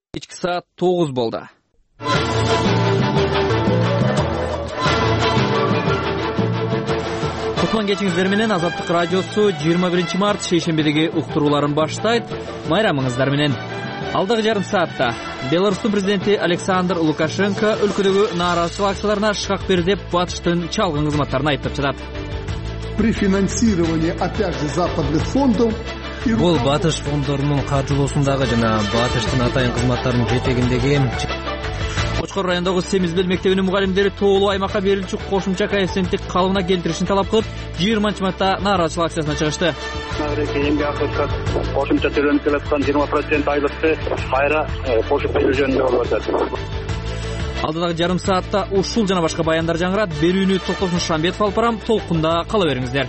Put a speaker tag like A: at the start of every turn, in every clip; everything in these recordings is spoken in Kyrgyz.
A: Kechki saat 9 bo'ldi. Kutman kechingizlar менен Азаттык радиосу 21 март шейшембедеги уктурууларын баштайт. Майрамыңыздар менен. Алдагы жарым саатта Беларустун президенти Александр Лукашенко өлкөдөгү нааразычылык акцияларына шкак берди деп батыштын чалгын кызматтарын айыптап жатат.
B: При финансировании опять же западных фондов
C: Бул батыш фондорунун каржылоосундагы жана батыштын атайын кызматтарынын жетегиндеги
A: Кочкор районундагы Семизбел мектебинин мугалимдери тоолуу аймакка берилчү кошумча коэффициенттик калыбына келтиришин талап кылып, 20-мартта нааразычылык акциясына чыгышты.
D: Эмгек акысы кошумча төлөнүп келаткан 20% айлыкты кайра кошуп берүү жөнүндө болуп атат.
A: Алдыдагы жарым саатта ушул жана башка баяндар жаңырат. Берүүнү Токтосун Шамбетов алып барам. Толкунда кала бериңиздер.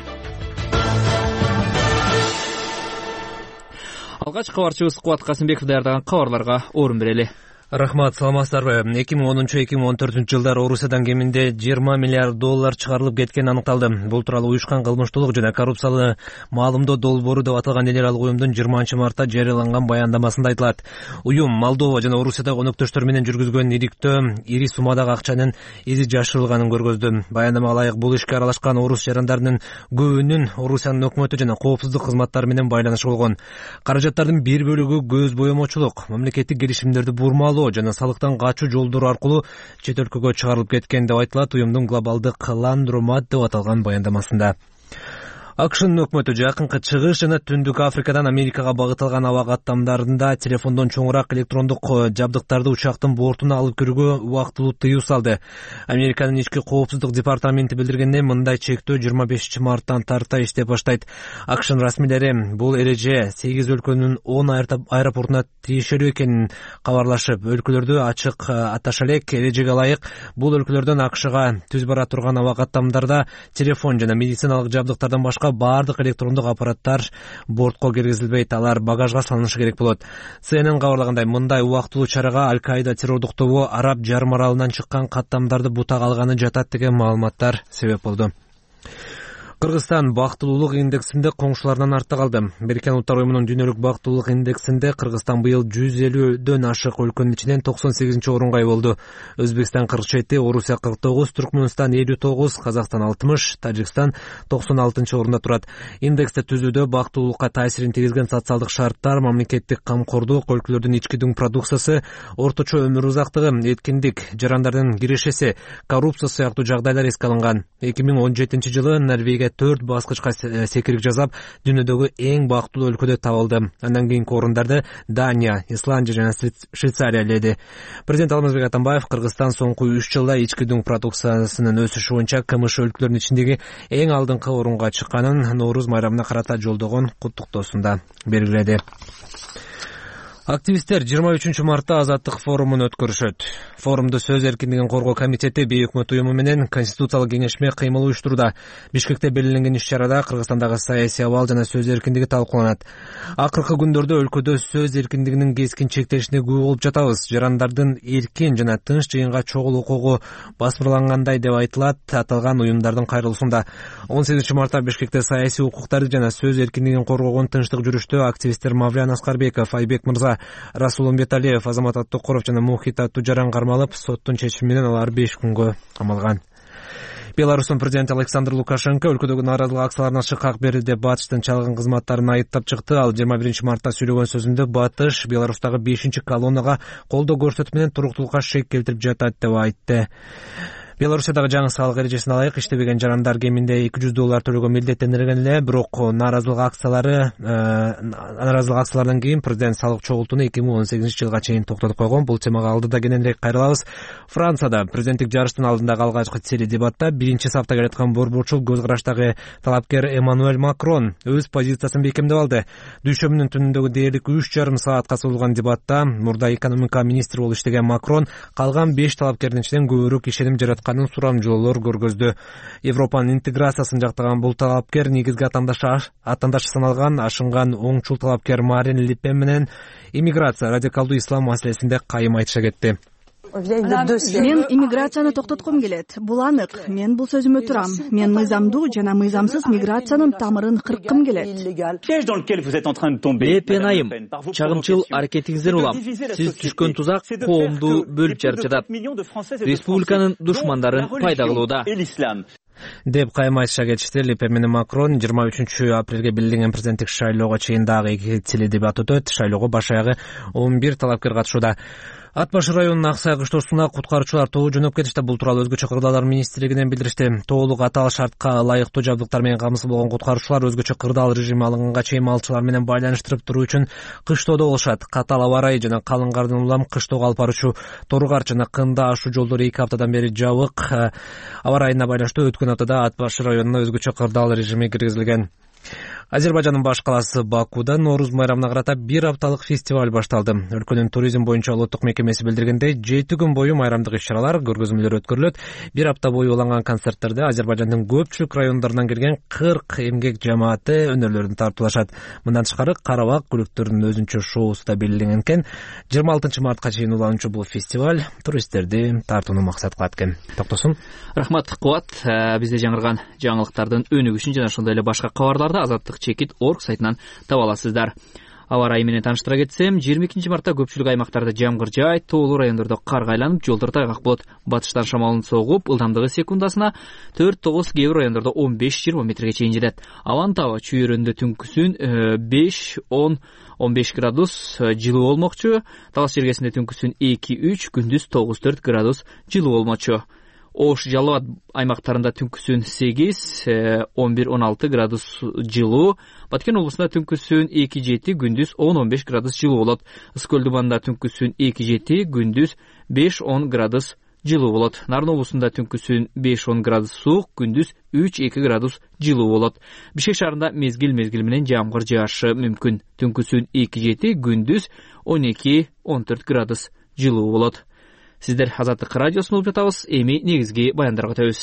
A: Алгач кабарчыбыз Кубат Касымбеков даярдаган кабарларга орун берели.
C: Рахмат, саламатсыздарбы. 2013-2014 жылдар Орусиядан кеминде 20 миллиард доллар чыгарылып кеткени аныкталды. Бул тууралуу уюшкан кылмыштуулук жана коррупциялы маалымдоо долбоору деп аталган элералык уюмдун 20-мартта жарыяланган баяндамасында айтылат. Уюм Молдова жана Орусиядагы өнөктөштөр менен жүргүзгөн ириктөө ири суммадагы акчанын изи жашырылганын көргөздү. Баяндамага ылайык бул ишке аралашкан орус жарандарынын көбүнүн Орусиянын өкмөтү жана коопсуздук кызматтары менен байланышы болгон. Каражаттардын бир бөлүгү көз боемочулук, мамлекеттик келишимдерди бурмалоо жана салыктан качуу жолдору аркылуу чет өлкөгө чыгарылып кеткен деп айтылат уюмдун глобалдык ландромат деп аталган баяндамасында. АКШнын өкмөтү жакынкы чыгыш жана Түндүк Африкадан Америкага багытталган аба каттамдарында телефондон чоңураак электрондук жабдыктарды учактын бортуна алып кирүүгө убактылуу тыюу салды. Американын ички коопсуздук департаменти билдиргендей, мындай чектөө 25-марттан тарта иштеп баштайт. АКШнын расмийлери бул эреже 8 өлкөнүн 10 аэропортуна тиешелүү экенин кабарлашып, өлкөлөрдү ачык аташа элек. Эрежеге ылайык бул өлкөлөрдөн АКШга түз бара турган аба каттамдарда телефон жана медициналык жабдыктардан башка бардык электрондук аппараттар бортко киргизилбейт, алар багажга салынышы керек болот. CNN кабарлагандай, мындай убактылуу чарага Аль-Каида террордук тобу Араб жарым аралынан чыккан каттамдарды бутак алганы жатат деген маалыматтар себеп болду. Кыргызстан бактылуулук индексинде коңшуларынан артта калды. Бириккен Улуттар уюмунун дүйнөлүк бактылуулук индексинде Кыргызстан быйыл 150дөн ашык өлкөнүн ичинен 98-орунга ие болду. Өзбекстан 47, Орусия 49, Түркмөнстан 59, Казакстан 60, Тажикстан 96-орунда турат. Индексти түзүүдө бактылуулукка таасирин тийгизген социалдык шарттар, мамлекеттик камкордук, өлкөлөрдүн ички дүң продукциясы, орточо өмүр узактыгы, эткиндик, жарандардын кирешеси, коррупция сыяктуу жагдайлар эске алынган. 2017-жылы Норвегия 4 баскычка секирип жасап, дүйнөдөгү эң бактылуу өлкөдө табылды. Андан кийинки орундарда Дания, Исландия жана Швейцария эледи. Президент Алмазбек Атамбаев Кыргызстан соңку 3 жылда ички дүң продукциясынын өсүшү боюнча КМШ өлкөлөрүнүн ичиндеги эң алдыңкы орунга чыкканын Норуз майрамына карата жолдогон куттуктоосунда белгиледи. Активисттер 23-мартта Азаттык форумун өткөрүшөт. Форумду сөз эркиндигин коргоо комитети бейөкмөт уюму менен Конституциялык кеңешме кыймыл уюштуруда. Бишкекте белгиленген иш-чарада Кыргызстандагы саясий абал жана сөз эркиндиги талкууланат. Акыркы күндөрдө өлкөдө сөз эркиндигинин кескин чектелишине күбө болуп жатабыз. Жарандардын эркин жана тынч жыйынга чогуу укугу басмырлангандай деп айтылат аталган уюмдардын кайрылуусунда. 18-мартта Бишкекте саясий укуктарды жана сөз эркиндигин коргогон тынчтык жүрүштө активисттер Мавлян Аскарбеков, Айбек Мырза, Расул Умбеталиев, Азамат Аттукуров жана Мухит Аттужаран кармалып, соттун чечими менен алар 5 күнгө камалган. Беларустун президенти Александр Лукашенко өлкөдөгү нааразылык акцияларына шыкак берди деп батыштын чалгын кызматтарын айыптап чыкты. Ал 21-мартта сүйлөгөн сөзүндө батыш Беларустагы 5-колоннага колдоо көрсөтүп менен туруктуулукка шек келтирип жатат деп айтты. Беларусиядагы жаңы салык эрежесине ылайык иштебеген жарандар кеминде $200 төлөгө милдеттенилген эле, бирок нааразылык акцияларынан кийин президент салык чогултууну 2018-жылга чейин токтотуп койгон. Бул темага алдыда кененирээк кайрылабыз. Францияда президенттик жарыштын алдындагы алгачкы теледебатта биринчи сафта келаткан борборчул көз караштагы талапкер Эммануэль Макрон өз позициясын бекемдеп алды. Дүйшөмүнүн түнүндөгү дээрлик 3,5 саатка созулган дебатта мурда экономика министри болуп иштеген Макрон калган 5 талапкердин ичинен көбүрөөк ишеним жаратканын сурамжылоолор көргөздү. Европанын интеграциясын жактаган бул талапкер негизги атандашы саналган ашынган оңчул талапкер Марин Ле Пен менен иммиграция, радикалдуу ислам маселесинде кайым айтыша кетти.
E: Мен иммиграцияны токтоткум келет. Бул анык. Мен бул сөзүмө турам. Мен мыйзамдуу жана мыйзамсыз миграциянын тамырын кырккым келет.
A: Айым, чагымчыл аракетиңиздер улам. Сиз түшкөн тузак коомду бөлүп жарып жатат. Республиканын душмандарын пайда кылууда.
C: деп кайым айтыша кетишти. Ле Пен менен Макрон 23 апрелге белгиленген президенттик шайлоого чейин дагы 2 тили дебат өтөт. Шайлоого баш аягы 11 талапкер катышууда. Ат башы районунун Аксай кыштоосуна куткаруучулар тобу жөнөп кетишти. Бул тууралуу өзгөчө кырдаалдар министрлигинен билдиришти. Тоолук атал шартка ылайыктуу жабдыктар менен камсыз болгон куткаруучулар өзгөчө кырдаал режими алынганга чейин малчылар менен байланыштырып туруу үчүн кыштоодо болушат. Катал аба ырайы жана калың кардын улам кыштоого алып баруучу Торгар жана Кында ашуу жолдору 2 аптадан бери жабык. Аба ырайына байланыштуу өткөн аптада Ат башы районуна өзгөчө кырдаал режими киргизилген. Азербайжандын баш каласы Бакуда Нооруз майрамына карата 1 апталык фестиваль башталды. Өлкөнүн туризм боюнча улуттук мекемеси билдиргендей, 7 күн бою майрамдык иш-чаралар, көргөзмөлөр өткөрүлөт. 1 апта бою уланган концерттерде Азербайжандын көпчүлүк райондарынан келген 40 эмгек жамааты өнөрлөрүн тартуулашат. Мындан тышкары Карабак күлүктөрүнүн өзүнчө шоусу да белгиленген экен. 26 мартка чейин улануучу бул фестиваль туристтерди тартууну максат кылат экен. Токтосун.
A: Рахмат Кубат. Бизде жаңырган жаңылыктардын өнүгүшүн жана ошондой эле башка кабарларды Азаттык.org сайтынан таба аласыздар. Аба ырайы менен тааныштыра кетсем, 22 мартта көпчүлүк аймактарда жамгыр жаайт, тоолуу райондордо карга айланып, жолдор тайгак болот. Батыштан шамалын согуп, ылдамдыгы секундасына 4-9, кээ бир райондордо 15-20 метрге чейин жетет. Абанын табы чүйөрүндө түнкүсүн 5-10-15 градус жылуу болмокчу. Талас жергесинде түнкүсүн 2-3, күндүз 9-4 градус жылуу болмокчу. Ош Жалал Абад аймактарында түнкүсүн 8-11-16 градус жылуу. Баткен облусунда түнкүсүн 2-7, күндүз 10-15 градус жылуу болот. Ысык Көлдү түнкүсүн 2-7, күндүз 5-10 градус жылуу болот. Нарын облусунда түнкүсүн 5-10 градус суук, күндүз 3-2 градус жылуу болот. Бишкек шаарында мезгил менен жамгыр жаашы мүмкүн. Түнкүсүн 2-7, күндүз 12-14 градус жылуу болот. Сиздер Азаттык радиосун угуп жатабыз. Эми негизги баяндарга өтөбүз.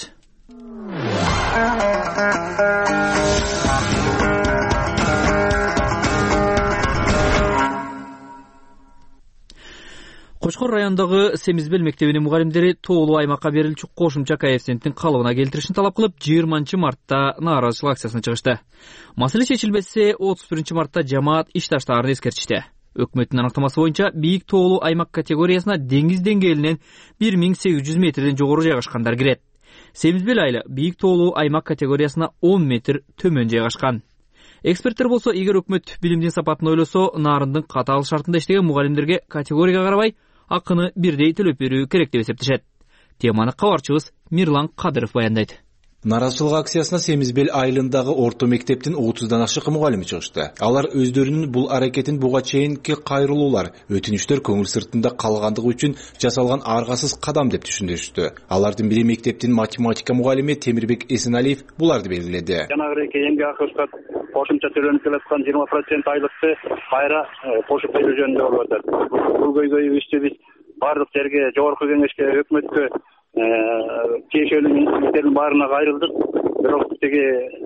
A: Кочкор райондогу Семизбел мектебинин мугалимдери тоолуу аймакка берилчү кошумча коэффициенттин калыбына келтиришин талап кылып 20 мартта нааразычылык акциясына чыгышты. Маселе чечилбесе 31 мартта жамаат иш таштаарын эскертишти. Өкмөттүн аныктамасы боюнча бийик тоолуу аймак категориясына деңиз деңгээлинен 1800 метрден жогору жайгашкандар кирет. Семизбел айылы бийик тоолуу аймак категориясына 10 метр төмөн жайгашкан. Эксперттер болсо, эгер өкмөт билимдин сапатын ойлосо, нарындын катаал шартында иштеген мугалимдерге категорияга карабай акыны бирдей төлөп берүү керек деп эсептешет. Теманы кабарчыбыз Мирлан Кадыров баяндайт.
F: Наразычылык акциясына Семизбел айылындагы орто мектептин 30дан ашык мугалими чыгышты. Алар өздөрүнүн бул аракетин буга чейинки кайрылуулар, өтүнүчтөр көңүл сыртында калгандыгы үчүн жасалган аргасыз кадам деп түшүндүрүштү. Алардын бири мектептин математика мугалими Темирбек Эсеналиев буларды белгиледи.
D: Жанагы кийинки акыркат кошумча төлөнүп келаткан 20% айлыкты кайра кошуп берүү жөнүндө болуп атат. Бул көйгөйүбүздү биз бардык жерге, жогорку кеңешке, өкмөткө, тиешелүү министрликтердин баарына кайрылдык. Бирок тиги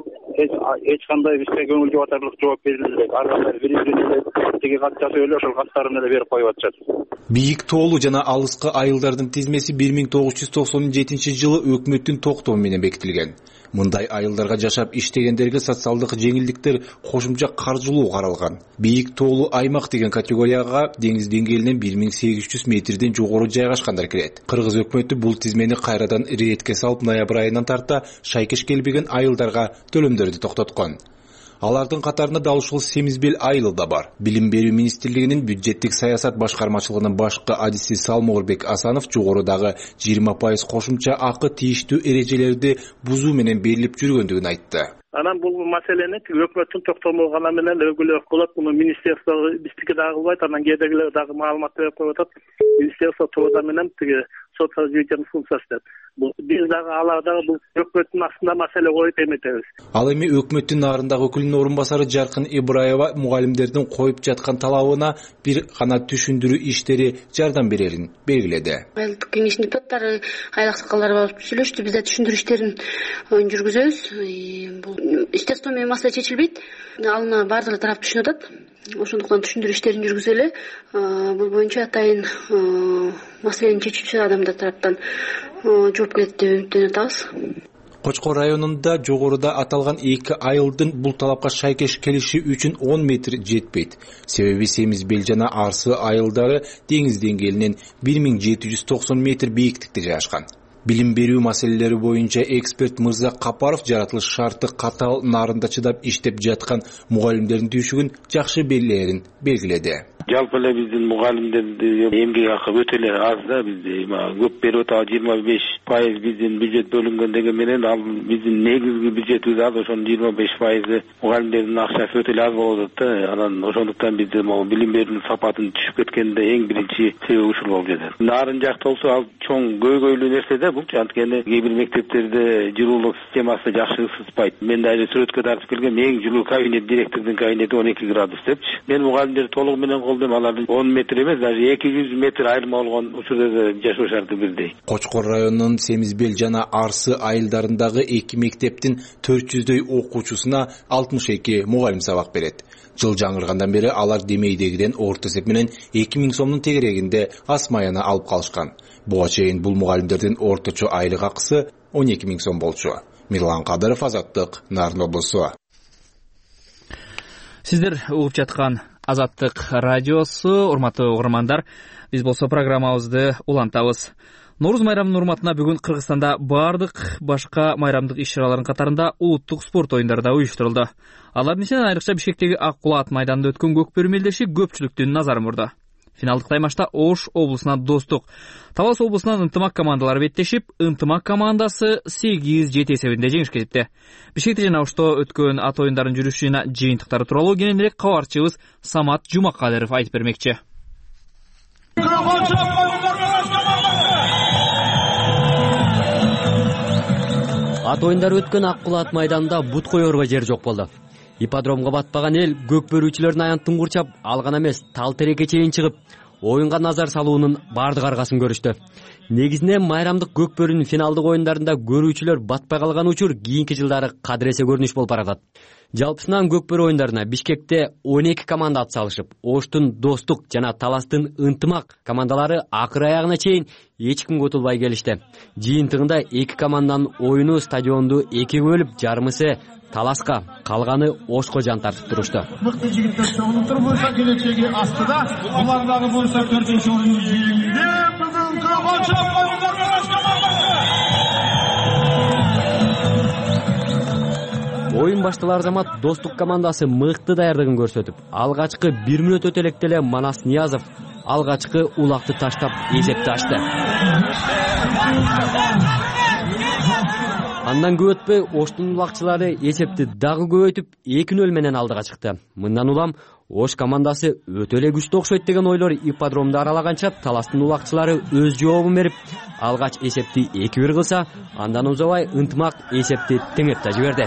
D: эч кандай бизге көңүл жубатарлык жооп берилбейт. Ар кандай бир тиги кат жазып эле ошол каттарын эле берип коюп атышат.
F: Бийик тоолуу жана алыскы айылдардын тизмеси 1997 жылы өкмөттүн токтому менен бекитилген. Мындай айылдарга жашап иштегендерге социалдык жеңилдиктер, кошумча каржылоо каралган. Бийик тоолуу аймак деген категорияга деңиз деңгээлинен 1800 метрден жогору жайгашкандар кирет. Кыргыз өкмөтү бул тизмени кайрадан иретке салып, ноябрь айынан тарта шайкеш келбеген айылдарга төлөмдөрдү токтоткон. Алардын катарында да ушул Семизбел айылы да бар. Билим берүү министрлигинин бюджеттик саясат башкармачылыгынын башкы адиси Салморбек Асанов жогорудагы 20% кошумча акы тийиштүү эрежелерди бузуу менен берилип жүргөндүгүн айтты.
G: Анан бул маселени өкмөттүн токтому гана менен өгүлөк болот. Муну министрликте биздики дагы кылбайт, анан кээдегилер дагы маалымат берип коюп атат. Министрликте тода менен тиги социалдык развитиянын функциясы деп. Биз дагы алардагы бул өкмөттүн астында маселе коюп эметебиз.
F: Ал эми өкмөттүн нарындагы өкүлүнүн орун басары Жаркын Ибраева мугалимдердин коюп жаткан талабына бир гана түшүндүрүү иштери жардам берерин белгиледи.
H: Айылдык кеңештин депутаттары, айыл аксакалдары болуп сүйлөштү, биз да түшүндүрүү иштерин жүргүзөбүз. Бул естественно маселе чечилбейт. Алына бардык тарап түшүнүп атат. ошондуктан түшүндүрүү иштерин жүргүзөлү. Бул боюнча атайын маселени чечүүчү адамдар тараптан жооп келет деп үмүттөнүп атабыз.
F: Кочкор районунда жогоруда аталган 2 айылдын бул талапка шайкеш келиши үчүн 10 метр жетпейт. Себеби Семизбел жана Арсы айылдары деңиз деңгээлинен 1790 метр бийиктикте жайгашкан. Билим берүү маселелери боюнча эксперт Мырза Капаров жаратылыш шарты катаал нарында чыдап иштеп жаткан мугалимдердин түйшүгүн жакшы белгилерин белгиледи.
I: Жалпы эле биздин мугалимдердин эмгек акы өтө эле аз да, бизде көп берип атабыз. 25% биздин бюджет бөлүнгөн деген менен ал биздин негизги бюджетибиз аз, ошонун 25% мугалимдердин акчасы өтө эле аз болуп атат да. Анан ошондуктан бизде могу билим берүүнүн сапатын түшүп кеткенде эң биринчи себеп ушул болуп жатат. Нарын жакта болсо ал чоң көйгөйлүү нерсе да бул. Анткени кээ бир мектептерде жылуулук системасы жакшы ысытпайт. Мен дагы сүрөткө тартып келгем, эң жылуу кабинет директордун кабинети 12 градус депчи. Мен мугалимдерди толугу менен алардын 10 метр эмес, даже 200 метр айырма болгон учурда да жашоо шарты бирдей.
F: Кочкор районунун Семизбел жана Арсы айылдарындагы 2 мектептин 400дөй окуучусуна 62 мугалим сабак берет. Жыл жаңыргандан бери алар демейдегиден орто эсеп менен 2000 сомдун тегерегинде асмаяна алып калышкан. Буга чейин бул мугалимдердин орточо айлык акысы 12 000 сом болчу. Мирлан Кадыров, Азаттык, Нарын облусу.
A: Сиздер угуп жаткан Азаттык радиосу. Урматтуу угармандар, биз болсо программабызды улантабыз. Нооруз майрамынын урматына бүгүн Кыргызстанда бардык башка майрамдык иш-чаралардын катарында улуттук спорт оюндары да уюштурулду. Алардын ичинен айрыкча Бишкектеги Ак Кулат майданында өткөн көкбөрү мелдеши көпчүлүктүн назарын бурду. Финалдык таймашта Ош облусунан Достук, Талас облусунан Ынтымак командалары беттешип, Ынтымак командасы 8-7 эсебинде жеңишке жетти. Бишкекте жана Ошто өткөн ат оюндарын жүрүшүнө жыйынтыктары тууралуу кененирээк кабарчыбыз Самат Жумакадыров айтып бермекчи.
J: Ат оюндары өткөн Ак Кулат майданында бут коерго жер жок болду. Ипподромго батпаган эл көк бөрүүчүлөрдүн аянтын курчап, алган эмес тал тереке чейин чыгып, оюнга назар салуунун бардык аргасын көрүштү. Негизинен майрамдык көк бөрүнүн финалдык оюндарында көрүүчүлөр батпай калган учур кийинки жылдары кадыресе көрүнүш болуп баратат. Жалпысынан көк бөрү оюндарына Бишкекте 12 команда ат салышып, Оштун Достук жана Таластын Ынтымак командалары акыр аягына чейин эч кимге утулбай келишти. Жыйынтыгында 2 команданын оюну стадионду 2 бөлүп, жарымысы Таласка, калганы Ошко жан тартып турушту.
K: Мыкты жигиттер чогулуптур болсо келечеги астыда, улардагы болсо 4-орунду жийинде бүгүнкү болчок оюндарга
J: Оюн башталар замат Достук командасы мыкты даярдыгын көрсөтүп, алгачкы 1 мүнөт өтө элек деле Манас Ниязов алгачкы улакты таштап эсепти ачты. Андан көп өтпөй Оштун улакчылары эсепти дагы көбөйтүп 2-0 менен алдыга чыкты. Мындан улам Ош командасы өтө эле күчтүү окшойт деген ойлор ипподромду аралаганча Таластын улакчылары өз жообун берип, алгач эсепти 2-1 кылса, андан узабай Ынтымак эсепти теңеп да жиберди.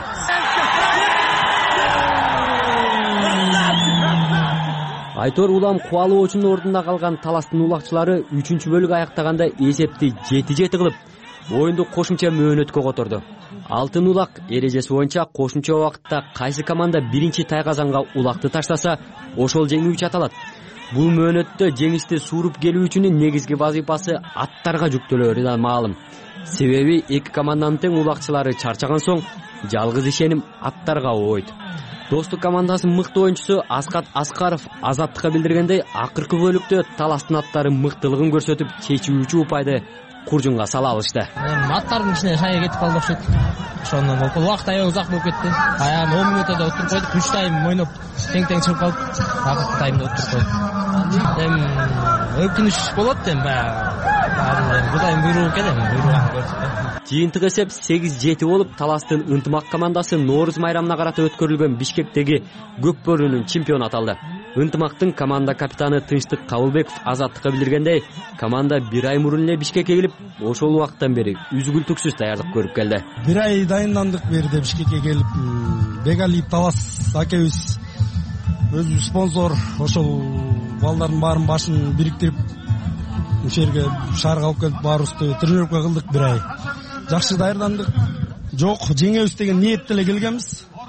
J: Айтор улам кубалоочунун ордунда калган Таластын улакчылары 3-бөлүк аяктаганда эсепти 7-7 кылып, оюнду кошумча мөөнөткө которду. Алтын улак эрежеси боюнча кошумча убакытта кайсы команда биринчи тайгазанга улакты таштаса, ошол жеңүүчү аталат. Бул мөөнөттө жеңишти сууруп келүүчүнүн негизги вазифасы аттарга жүктөлөөрү да маалым. Себеби 2 команданын тең улакчылары чарчаган соң, жалгыз ишеним аттарга ойт. Достук командасынын мыкты оюнчусу Аскат Аскаров Азаттыкка билдиргендей, акыркы бөлүктө Таластын аттары мыктылыгын көрсөтүп, чечүүчү упайды куржунга сала алышты.
L: Аттардын ичине шайга кетип калды окшойт. Ошондон убакыт аябай узак болуп кетти. Аягы 10 мүнөттө отуруп койдук, 3 тайм ойноп тең чыгып калып, акыркы таймда отуруп койдук. Өкүнүч болот баягы. Кудайдын буйругу экен, буйругун көрсөтөт.
J: Жыйынтык эсеп 8-7 болуп, Таластын Ынтымак командасы Нооруз майрамына карата өткөрүлгөн Бишкектеги көк бөрүнүн чемпиону аталды. Ынтымактын команда капитаны Тынчтык Кабылбеков Азаттыкка билдиргендей, команда 1 ай мурун эле Бишкекке келип, ошол убакыттан бери үзгүлтүксүз даярдык көрүп келди.
K: 1 ай дайындандык берди Бишкекке келип. Бегалиев Талас акебиз өзүбүз спонсор, ошол балдардын баарын башын бириктирип, ушул жерге шаарга алып келип, баарыбызды тренировка кылдык 1 ай. Жакшы даярдандык. Жок, жеңебиз деген ниетте эле келгенбиз.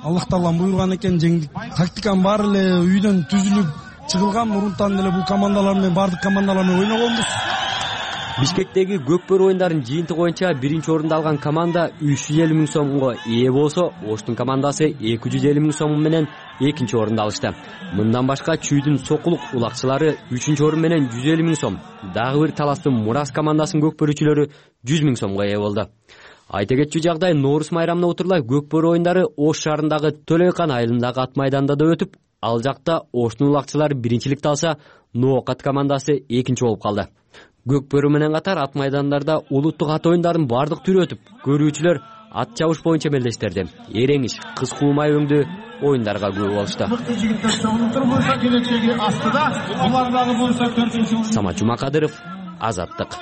K: Аллах Таалам буйруган экен жеңдик. Тактиканын баары эле үйдөн түзүлүп чыгылган, мурунтан эле бул командалар менен бардык командалар менен ойногонбуз.
J: Бишкектеги көкбөр оюндарынын жыйынтыгы боюнча биринчи орунду алган команда 350 миң сомго ээ болсо, Оштун командасы 250 миң сом менен экинчи орунду алышты. Мындан башка Чүйдүн Сокулук улакчылары 3-чү орун менен 150 миң сом, дагы бир Таластын Мурас командасынын көкбөрүүчүлөрү 100 миң сомго ээ болду. Айта кетчү жагдай, Ноорус майрамына отурлай көкбөр оюндары Ош шаарындагы Төлөйкан айылындагы ат майданда да өтүп, ал жакта Оштун улакчылары биринчиликти алса, Ноокат командасы экинчи болуп калды. Көкбөрү менен катар ат майдандарда улуттук ат оюндарынын бардык түрү өтүп, көрүүчүлөр ат чабыш боюнча мелдештерди. Эреңиш, кыз куумай өңдүү оюндарга күбө болушту. Самат Жумакадыров, Азаттык.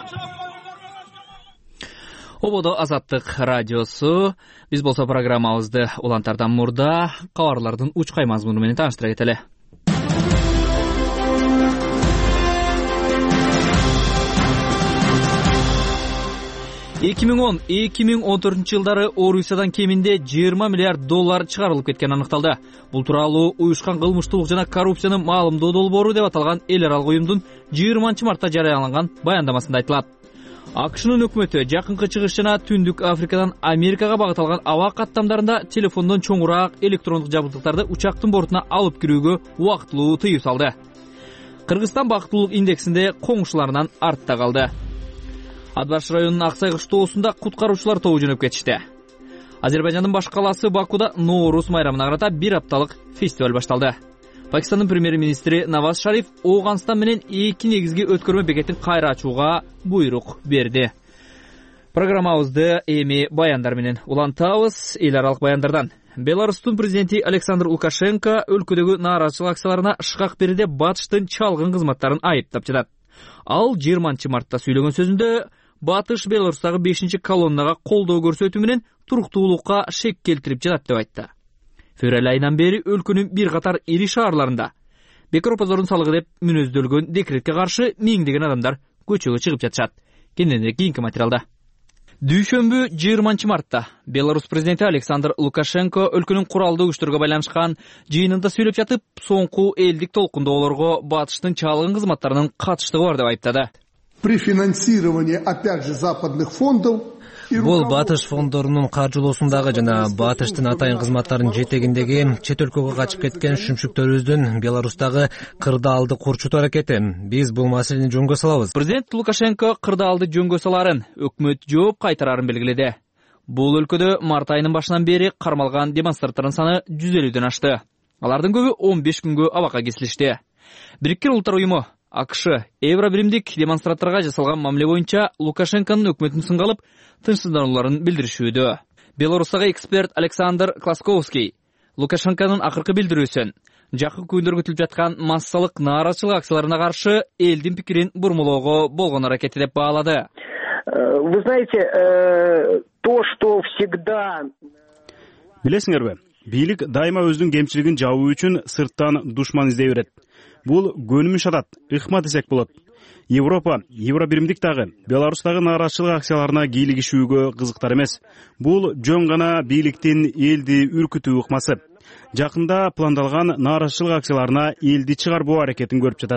A: Ободо Азаттык радиосу. Биз болсо программабызды улантардан мурда кабарлардын учкай мазмуну менен тааныштыра кетели. 2010-2014 жылдары Орусиядан кеминде 20 миллиард доллар чыгарылып кеткени аныкталды. Бул тууралуу уюшкан кылмыштуулук жана коррупцияны маалымдоо долбоору деп аталган эл аралык уюмдун 20-мартта жарыяланган баяндамасында айтылат. АКШнын өкмөтү жакынкы чыгыш жана Түндүк Африкадан Америкага багыт алган аба каттамдарында телефондон чоңураак электрондук жабдыктарды учактын бортуна алып кирүүгө убактылуу тыюу салды. Кыргызстан бактылуулук индексинде коңшуларынан артта калды. Адбаш районунун Аксай кыштоосунда куткаруучулар тобу жөнөп кетишти. Азербайжандын баш калаасы Бакуда Ноорус майрамына карата бир апталык фестиваль башталды. Пакистандын премьер-министри Наваз Шариф Ооганстан менен эки негизги өткөрмө бекетин кайра ачууга буйрук берди. Программабызды эми баяндар менен улантабыз. Эл аралык баяндардан. Беларустун президенти Александр Лукашенко өлкөдөгү нааразычылык акцияларына шыкак бериде батыштын чалгын кызматтарын айыптап жатат. Ал 20 мартта сүйлөгөн сөзүндө Батыш Беларустагы 5-чи колоннага колдоо көрсөтүү менен туруктуулукка шек келтирип жатат деп айтты. Февраль айынан бери өлкөнүн бир катар ири шаарларында бекоропоздордун салыгы деп мүнөздөлгөн декретке каршы миңдеген адамдар көчөгө чыгып жатышат. Кенденирээк кийинки материалда. Дүйшөмбү 20 мартта Беларусь президенти Александр Лукашенко өлкөнүн куралдуу күчтөргө байланышкан жыйынында сүйлөп жатып, соңку элдик толкундоолорго батыштын чалгын кызматтарынын катыштыгы бар деп айыптады.
B: При финансировании, опять же, западных фондов
C: Бул Батыш фондорунун каржылоосундагы жана Батыштын атайын кызматтарынын жетегиндеги чет өлкөгө качып кеткен шүмшүктөрүбүздүн Беларустагы кырдаалды курчутуу аракети. Биз бул маселени жөнгө салабыз.
A: Президент Лукашенко кырдаалды жөнгө саларын, өкмөт жооп кайтарарын белгиледи. Бул өлкөдө март айынын башынан бери кармалган демонстранттардын саны 150дөн ашты. Алардын көбү 15 күнгө абакка кесилишти. Бириккен Улуттар уюму АКШ Евробиримдик демонстранттарга жасалган мамиле боюнча Лукашенконун өкмөтүн сынга алып, тынчсызданууларын билдиришүүдө. Беларустагы эксперт Александр Класковский Лукашенконун акыркы билдирүүсүн жакын күндөргө күтүлүп жаткан массалык нааразычылык акцияларына каршы элдин пикирин бурмалоого болгон аракети деп баалады.
M: Вы знаете, то, что всегда...
N: Билесиңерби, бийлик дайыма өзүнүн кемчилигин жабуу үчүн сырттан душман издей берет. Бул көнүмүш адат, ыкма десек болот. Европа, Евробиримдик дагы Беларустагы нааразычылык акцияларына кийлигишүүгө кызыктар эмес. Бул жөн гана бийликтин элди үркүтүү ыкмасы. Жакында пландалган нааразычылык акцияларына элди чыгарбоо аракетин көрүп жатат.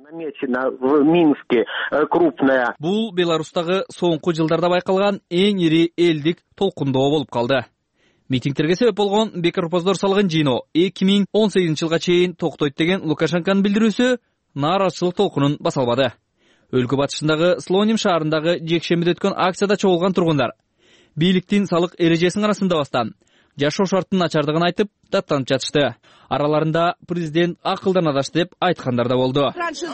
M: В Минске крупная.
A: Бул Беларустагы соңку жылдарда байкалган эң ири элдик толкундоо болуп калды. Митингтерге себеп болгон бекоропоздор салыгын жыйноо 2018 жылга чейин токтойт деген Лукашенконун билдирүүсү нааразычылык толкунун баса албады. Өлкө батышындагы Слоним шаарындагы жекшембиде өткөн акцияда чогулган тургундар бийликтин салык эрежесин карасындабастан жашоо шартынын начардыгын айтып, даттанып жатышты. Араларында президент акылдан адашты деп айткандар да болду.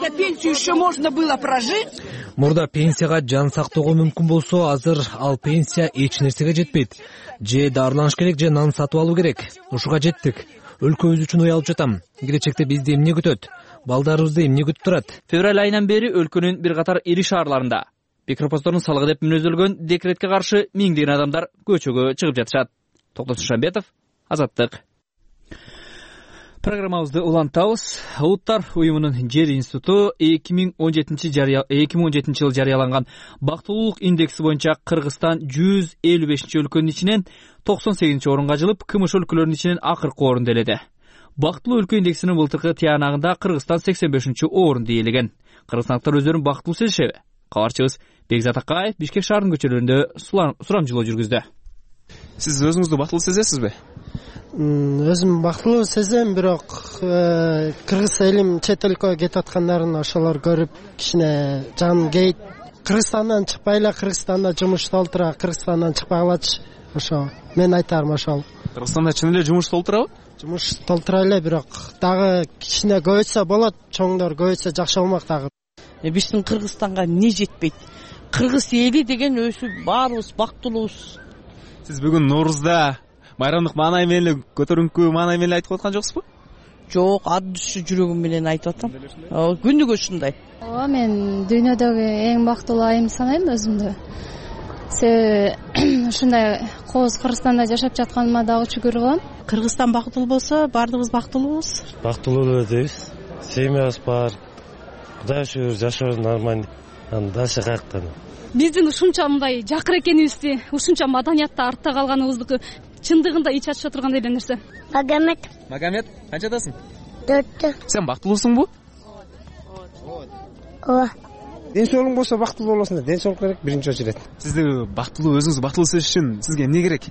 C: Мурда пенсияга жан сактоого мүмкүн болсо, азыр ал пенсия эч нерсеге жетпейт. Же дарыланыш керек, же нан сатып алуу керек. Ушуга жеттик. Өлкөбүз үчүн уялып жатам. Келечекте бизди эмне күтөт? Балдарыбызды эмне күтүп турат?
A: Февраль айынан бери өлкөнүн бир катар ири шаарларында бекоропоздордун салыгы деп мүнөздөлгөн декретке каршы миңдеген адамдар көчөгө чыгып жатышат. Токтос Шамбетов, Азаттык. Программабызды улантабыз. Улуттар уюмунун жер институту 2017 жылы жарыяланган бактылуулук индекси боюнча Кыргызстан 155 өлкөнүн ичинен 98 орунга жылып, КМШ өлкөлөрүнүн ичинен акыркы орунду ээледи. Бактылуу өлкө индексинин былтыркы тыянагында Кыргызстан 85 орунду ээлеген. Кыргызстандыктар өздөрүн бактылуу сезишеби? Кабарчыбыз Бекзат Акаев Бишкек шаарынын көчөлөрүндө сурамжылоо жүргүздү.
O: Сиз өзүңүздү бактылуу сезесизби?
P: Өзүм бактылуу сезем, бирок кыргыз элим чет өлкөгө кетип аткандарын ошолор көрүп кичине жаным кейит. Кыргызстандан чыкпай эле, Кыргызстанда жумушта олтура, Кыргызстандан чыкпай калачы. Ошо мен айтарым ошол.
O: Кыргызстанда чын эле жумушта олтурабы?
P: Жумушта олтура эле, бирок дагы кичине көбөйтсө болот, чоңдор көбөйтсө жакшы болмок дагы.
Q: Биздин Кыргызстанга эмне жетпейт? Кыргыз эли деген өзү баарыбыз бактылуубуз.
O: Сиз бүгүн Ноорузда майрамдык маанай менен көтөрүңкү маанай менен айтып аткан жоксузбу?
Q: Жок, ат түшү жүрөгүм менен айтып атам. Күнүгө ушундай.
R: Мен дүйнөдөгү эң бактылуу айым санайм өзүмдү. Ушундай кооз Кыргызстанда жашап жатканыма дагы шүгүр кылам.
Q: Кыргызстан бактылуу болсо, баардыгыбыз бактылуубуз.
S: Бактылуу дейбиз. Семьябыз бар. Кудай шүгүр, жашоо нормально. Дальше каяктан?
T: Биздин ушунча мындай жакыр экенибизди, ушунча маданиятта артта калганыбызды чындыгында ич ачыша тургандай эле нерсе.
O: Магомед, канчадасың?
U: 4.
O: Сен бактылуусуңбу?
U: Ооба.
V: Ден соолугуң болсо бактылуу болосуң да, ден соолук керек биринчи очередь.
O: Сизди бактылуу, өзүңүз бактылуу сезиш үчүн сизге эмне керек?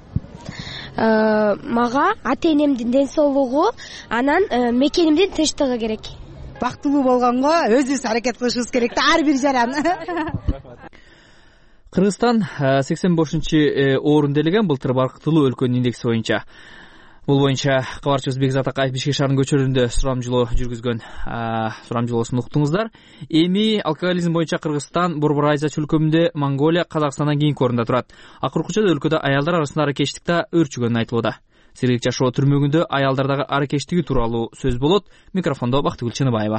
U: Мага ата-энемдин ден соолугу, анан мекенимдин тынчтыгы керек.
W: Бактылуу болгонго өзүбүз аракет кылышыбыз керек да, ар бир жаран.
A: Кыргызстан 85 орунду ээлеген былтыр бактылуу өлкөнүн индекси боюнча. Бул боюнча кабарчыбыз Бекзат Акаев Бишкек шаарынын көчөлөрүндө сурамжылоо жүргүзгөн. Сурамжылоосун уктуңуздар. Эми алкоголизм боюнча Кыргызстан Борбор Азия чөлкөмүндө Монголия, Казакстандан кийинки орунда турат. Акыркыча өлкөдө аялдар арасында аракечтикте өрчүгөнү айтылууда. Сергек жашоо түрмөгүндө аялдардагы аракечтиги тууралуу сөз болот. Микрофондо Бактыгүл Чыныбаева.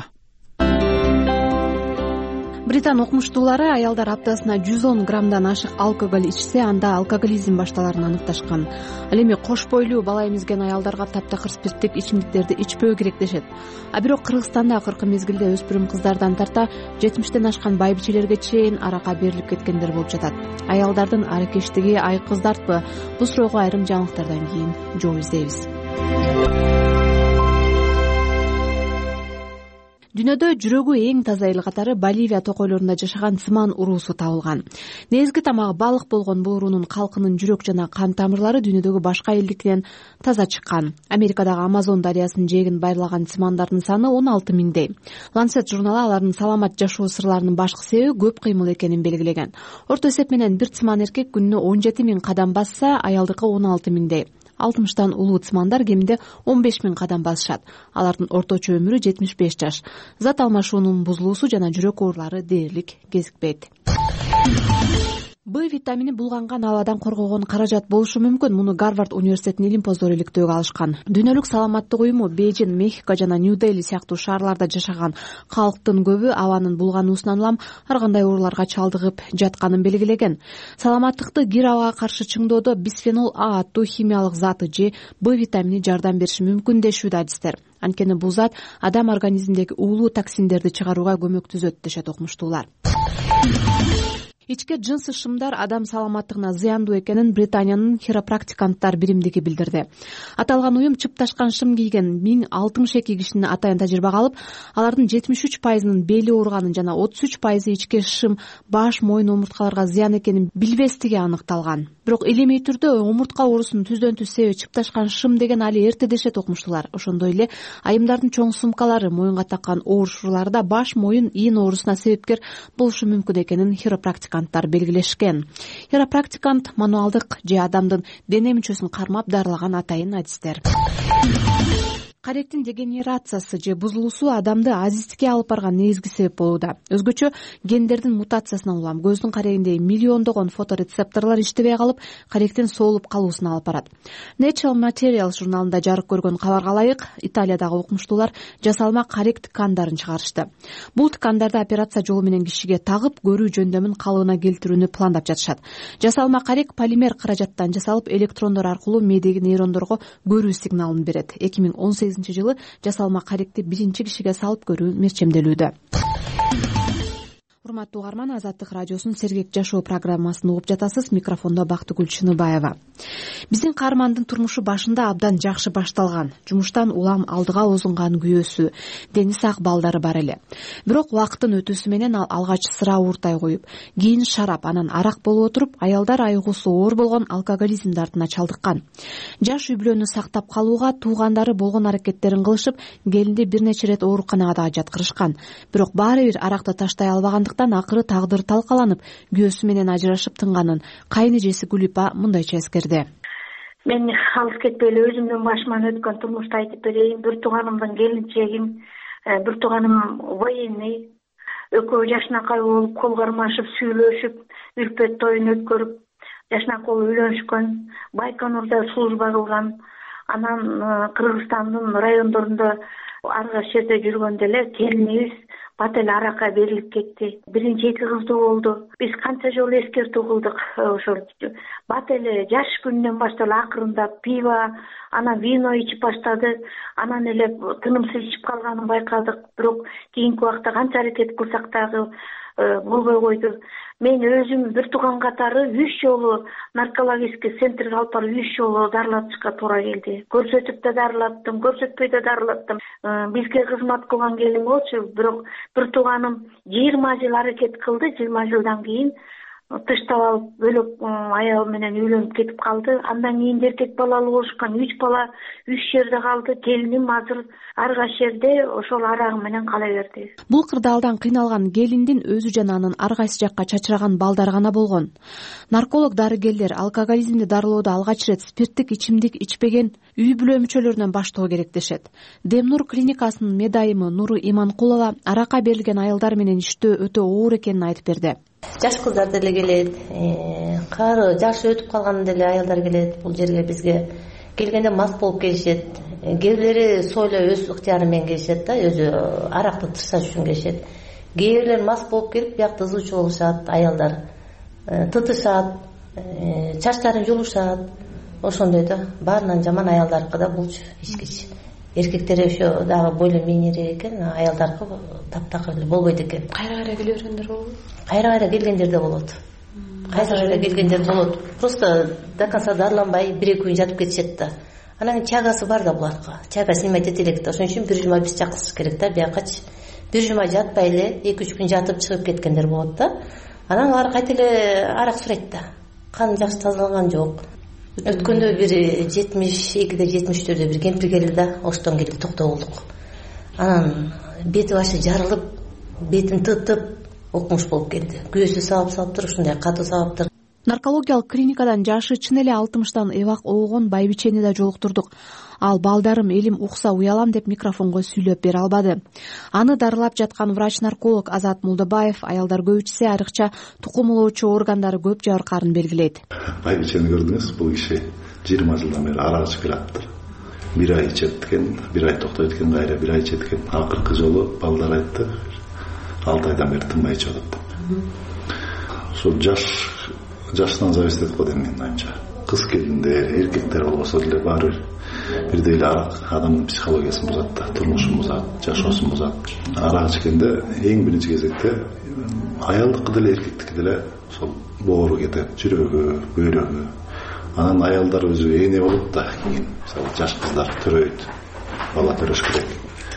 E: Британ окумуштуулары аялдар аптасына 110 граммдан ашык алкоголь ичсе, анда алкоголизм башталарын аныкташкан. Ал эми кош бойлуу бала эмизген аялдарга таптакыр спирттик ичимдиктерди ичпөө керек дешет. А бирок Кыргызстанда акыркы мезгилде өспүрүм кыздардан тарта 70тен ашкан байбичелерге чейин аракка берилип кеткендер болуп жатат. Аялдардын аракечтиги айкыздартпы? Бул суроого айрым жаңылыктардан кийин жооп издейбиз. Дүйнөдө жүрөгү эң таза эл катары Боливия токойлорунда жашаган цыман уруусу табылган. Негизги тамагы балык болгон бул уруунун калкынын жүрөк жана кан тамырлары дүйнөдөгү башка элдикинен таза чыккан. Америкадагы Амазон дарыясынын жээгин байырлаган цымандардын саны 16 миңдей. Lancet журналы алардын саламат жашоо сырларынын башкы себеби көп кыймыл экенин белгилеген. Орто эсеп менен бир цыман эркек күнүнө 17 миң кадам басса, аялдыкы 16 миңдей. 60-тан улуу цымандар кеминде 15 миң кадам басышат. Алардын орточо өмүрү 75 жаш. Зат алмашуунун бузулуусу жана жүрөк оорулары дээрлик кезикпейт. Б витамини булганган абадан коргогон каражат болушу мүмкүн. Муну Гарвард университетинин илимпоздору иликтөөгө алышкан. Дүйнөлүк саламаттык уюму Бейжин, Мехико жана Нью-Дели сыяктуу шаарларда жашаган калктын көбү абанын булгануусунан улам ар кандай ооруларга чалдыгып жатканын белгилеген. Саламаттыкты кир абага каршы чыңдоодо бисфенол А аттуу химиялык заты же Б витамини жардам бериши мүмкүн дешүүдө адистер. Анткени бул зат адам организминдеги уулуу токсиндерди чыгарууга көмөктөзөт дешет окумуштуулар. Ичке жынсы шымдар адам саламаттыгына зыяндуу экенин Британиянын хиропрактиканттар биримдиги билдирди. Аталган уюм чыпташкан шым кийген 1062 кишини атайын тажрыйбага алып, алардын 73%-нын бели ооруганын жана 33% ичке шым баш, мойын омурткаларга зыян экенин билбестиги аныкталган. Бирок илимий түрдө омуртка оорусунун түздөн-түз себеби чыпташкан шым деген али эрте дешет окумуштуулар. Ошондой эле айымдардын чоң сумкалары, моюнга таккан оорушуулары да баш, моюн, ийин оорусуна себепкер болушу мүмкүн экенин хиропрактиканттар белгилешкен. Хиропрактикант мануалдык же адамдын дене мүчөсүн кармап дарылаган атайын адистер. Каректин дегенерациясы же бузулуусу адамды азиздикке алып барган негизги себеп болууда. Өзгөчө гендердин мутациясынан улам көздүн карегиндеги миллиондогон фоторецепторлор иштебей калып, каректин соолуп калуусуна алып барат. Nature Materials журналында жарык көргөн кабарга ылайык, Италиядагы окумуштуулар жасалма карект ткандарын чыгарышты. Бул ткандарды операция жолу менен кишиге тагып, көрүү жөндөмүн калыбына келтирүүнү пландап жатышат. Жасалма карек полимер каражаттан жасалып, электрондор аркылуу мээдеги нейрондорго көрүү сигналын берет. 2018 жылы жасалма каректи биринчи кишиге салып көрүү мерчемделүүдө. Урматтуу угарман, Азаттык радиосунун Сергек жашоо программасын угуп жатасыз. Микрофондо Бактыгүл Чыныбаева. Биздин каармандын турмушу башында абдан жакшы башталган. Жумуштан улам алдыга озунган күйөөсү, дени сак балдары бар эле. Бирок убакыттын өтүүсү менен ал алгач сыра ууртай коюп, кийин шарап, анан арак болуп отуруп, аялдар айыгуусу оор болгон алкоголизм дартына чалдыккан. Жаш үй бүлөнү сактап калууга туугандары болгон аракеттерин кылышып, келинди бир нече ирет ооруканага да жаткырышкан. Бирок баары бир аракты таштай албагандыктан акыры тагдыр талкаланып, күйөөсү менен ажырашып тынганын кайын эжеси Гүлипа мындайча эскерди.
D: Мен алыс кетпей эле өзүмдүн башыман өткөн турмушту айтып берейин. Бир тууганымдын келинчегим, бир тууганым военный, экөө жашынакай болуп, кол кармашып, сүйлөшүп, үрпөт тоюн өткөрүп, жашынакай болуп үйлөнүшкөн, Байконурда служба кылган. Анан Кыргызстандын райондорунда ар кайсы жерде жүргөндө эле келинибиз бат эле аракка берилип кетти. Биринчи 2 кыздуу болду. Биз канча жолу эскертүү кылдык. Ошол бат эле жаш күнүнөн баштап акырындап пиво, анан вино ичип баштады. Анан эле тынымсыз ичип калганын байкадык. Бирок кийинки убакта канча аракет кылсак дагы болбой койду. Мен өзүм бир тууган катары 3 жолу наркологический центрге алып барып 3 жолу дарылатышка туура келди. Көрсөтүп да дарылаттым, көрсөтпөй да дарылаттым. Бизге кызмат кылган келин болчу, бирок бир тууганым 20 жыл аракет кылды. 20 жылдан кийин тыштап алып бөлөк аял менен үйлөнүп кетип калды. Андан кийин эркек балалуу болушкан, 3 бала 3 жерде калды. Келиним азыр ар кайсы жерде ошол арагы менен кала берди.
E: Бул кырдаалдан кыйналган келиндин өзү жана анын ар кайсы жакка чачыраган балдары гана болгон. Нарколог дарыгерлер алкоголизмди дарылоодо алгач ирет спирттик ичимдик ичпеген үй бүлө мүчөлөрүнөн баштоо керек дешет. Демнур клиникасынын медайымы Нуру Иманкулова аракка берилген аялдар менен иштөө өтө оор экенин айтып берди.
G: Жаш кыздар деле келет, кары жашы өтүп калган деле аялдар келет. Бул жерге бизге келгенде мас болуп келишет. Кээ бирлери сойло өз ыктыяры менен келишет да, өзү аракты тышташ үчүн келишет. Кээ бирлери мас болуп келип, биякта ызычуу болушат, аялдар тытышат, чачтарын жулушат. Ошондой да, баарынан жаман аялдаркы да булчу ичкич. Эркектер ошо дагы бойло мийнирээк экен, аялдаркы таптакыр эле болбойт экен.
E: Кайра келе бергендер болобу?
G: Кайра келгендер да болот. Кайра келгендер болот. Просто до конца дарыланбай 1-2 күн жатып кетишет да. Анан чагасы бар да буларга. Чага снимать эте элек да. Ошон үчүн бир жума биз чакырыш керек да. Биякачы бир жума жатпай эле 2-3 күн жатып чыгып кеткендер болот да. Анан алар кайта эле арак сурайт да. Кан жакшы тазаланган жок. Өткөндө бир 72-де 73-дө бир кемпир келди да, оштон келди, токтоо болдук. Анан бети башы жарылып, бетин тытып, окмуш болуп келди. Күйөөсү сабап-сабаптыр, ушундай катуу сабаптыр.
E: Наркологиялык клиникадан жашы чын эле 60-тан эбак оогон байбичени да жолуктурдук. Ал балдарым элим укса уялам деп микрофонго сүйлөп бере албады. Аны дарылап жаткан врач-нарколог Азат Мулдабаев аялдар көбүчүсү айрыкча тукумулоочу органдары көп жабыркаарын белгилейт.
H: Байбичени көрдүңүз, бул киши 20 жылдан бери арак ичип келаптыр. 1 ай ичет экен, 1 ай токтойт экен, кайра 1 ай ичет экен. Акыркы жолу балдар айтты, 6 айдан бери тынбай ичип атат деп. Ошол жаштан зависит этип коет менин оюмча. Кыз келиндер, эркектер болбосо деле баары бирдей эле арак адамдын психологиясын бузат да, турмушун бузат, жашоосун бузат. Арак ичкенде эң биринчи кезекте аялдыкы деле эркектики деле ошол боору кетет, жүрөгү, бөйрөгү. Анан аялдар өзү эне болот да, кийин мисалы жаш кыздар төрөйт, бала төрөш керек.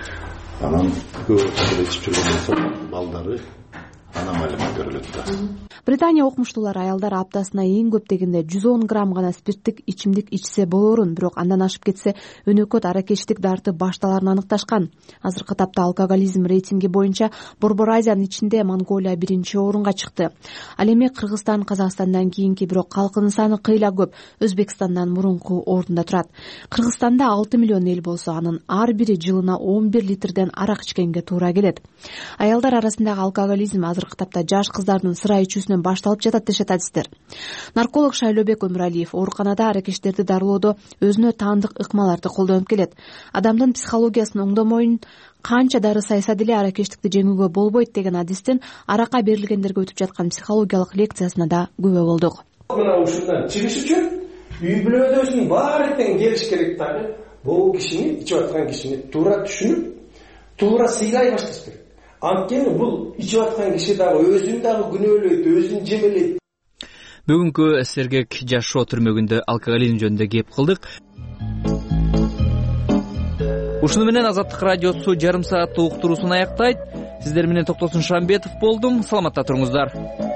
H: Анан көп эле ичип жүргөндөн соң балдары аномалия көрүлөт да.
E: Британия окумуштуулары аялдар аптасына эң көп дегенде 110 грамм гана спирттик ичимдик ичсе болорун, бирок андан ашып кетсе өнөкөт аракечтик дарты башталарын аныкташкан. Азыркы тапта алкоголизм рейтинги боюнча Борбор Азиянын ичинде Монголия 1-орунга чыкты. Ал эми Кыргызстан Казакстандан кийинки, бирок калкынын саны кыйла көп, Өзбекстандан мурунку орунда турат. Кыргызстанда 6 миллион эл болсо, анын ар бири жылына 11 литрден арак ичкенге туура келет. Аялдар арасындагы алкоголизм азыркы тапта жаш кыздардын сыра ичүүсүнөн башталып жатат дешет адистер. Нарколог Шайлообек Өмүралиев ооруканада аракечтерди дарылоодо өзүнө таандык ыкмаларды колдонуп келет. Адамдын психологиясын оңдомоюн канча дары сайса деле аракечтикти жеңүүгө болбойт деген адистин аракка берилгендерге өтүп жаткан психологиялык лекциясына да күбө болдук.
X: Мына ушундан чыгыш үчүн үй бүлөдөгүсүн баары тең келиш керек да.
F: бул кишини ичип аткан кишини туура түшүнүп туура сыйлай башташ керек. Анткени бул ичип аткан киши дагы өзүн дагы күнөөлөйт, өзүн жемелейт.
A: Бүгүнкү сергек жашоо түрмөгүндө алкоголизм жөнүндө кеп кылдык. Ушуну менен Азаттык радиосу жарым сааттык уктуруусун аяктайт. Сиздер менен Токтосун Шамбетов болдум. Саламатта туруңуздар.